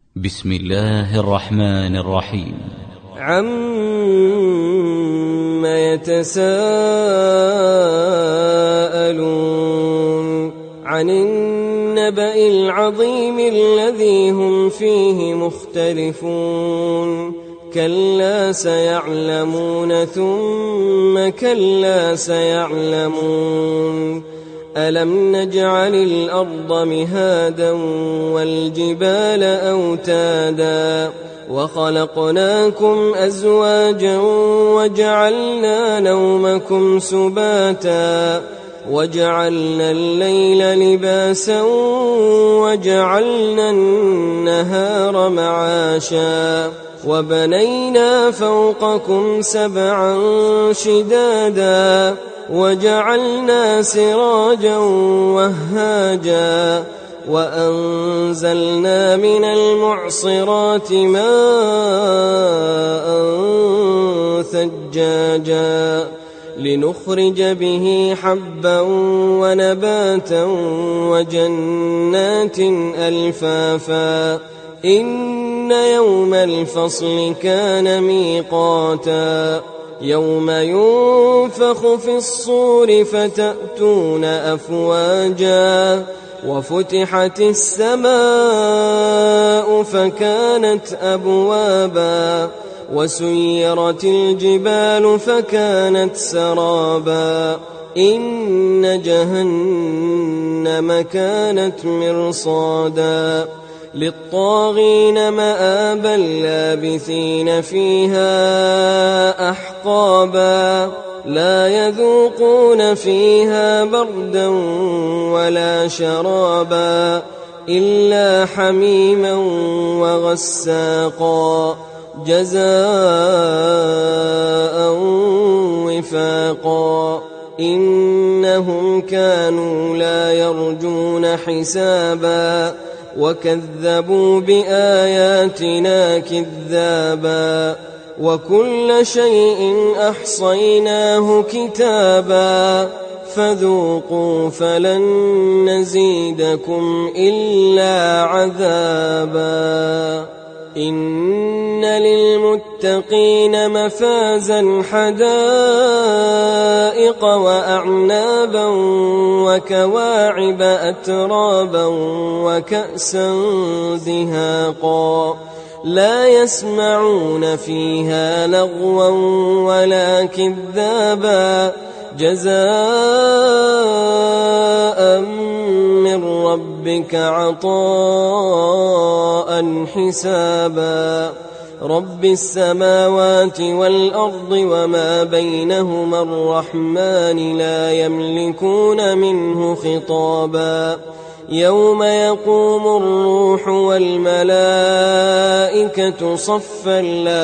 بسم الله الرحمن الرحيم. عَمَّ يتساءلون عن النبأ العظيم الذي هم فيه مختلفون كلا سيعلمون ثم كلا سيعلمون ألم نجعل الأرض مهادا والجبال أوتادا وخلقناكم أزواجا وجعلنا نومكم سباتا وجعلنا الليل لباسا وجعلنا النهار معاشا وبنينا فوقكم سبعا شدادا وجعلنا سراجا وهاجا وأنزلنا من المعصرات ماء ثجاجا لنخرج به حبا ونباتا وجنات ألفافا إن يوم الفصل كان ميقاتا يوم ينفخ في الصور فتأتون أفواجا وفتحت السماء فكانت أبوابا وسيرت الجبال فكانت سرابا إن جهنم كانت مرصادا للطاغين مآبا لابثين فيها أحقابا لا يذوقون فيها بردا ولا شرابا إلا حميما وغساقا جزاء وفاقا إنهم كانوا لا يرجون حسابا وكذبوا بآياتنا كذابا وكل شيء أحصيناه كتابا فذوقوا فلن نزيدكم إلا عذابا إن للمتقين مفازا حدائق وأعنابا وكواعب أترابا وكأسا دهاقا لا يسمعون فيها لغوا ولا كذابا جزاء من ربك عطاء حسابا رب السماوات والأرض وما بينهما الرحمن لا يملكون منه خطابا يوم يقوم الروح والملائكة صفا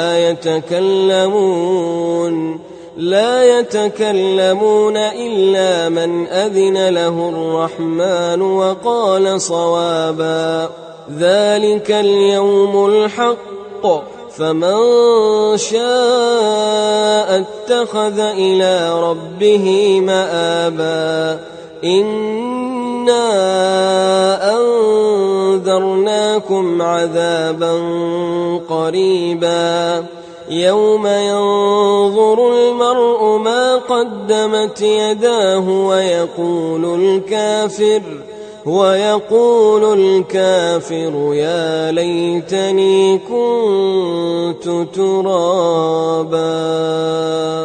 لا يتكلمون إلا من أذن له الرحمن وقال صوابا ذلك اليوم الحق فمن شاء اتخذ إلى ربه مآبا إنا أنذرناكم عذابا قريبا يوم ينظر المرء ما قدمت يداه ويقول الكافر يا ليتني كنت ترابا.